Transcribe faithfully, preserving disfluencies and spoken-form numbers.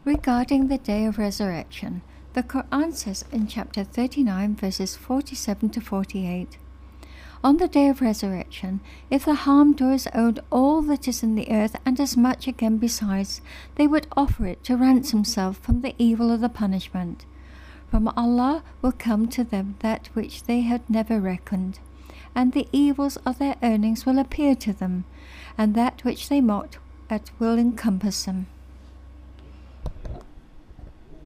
Regarding the day of resurrection, the Quran says in chapter thirty-nine, verses forty-seven to forty-eight, "On the day of resurrection, if the harm-doers owed all that is in the earth and as much again besides, they would offer it to ransom themselves from the evil of the punishment. From Allah will come to them that which they had never reckoned, and the evils of their earnings will appear to them, and that which they mocked at will encompass them."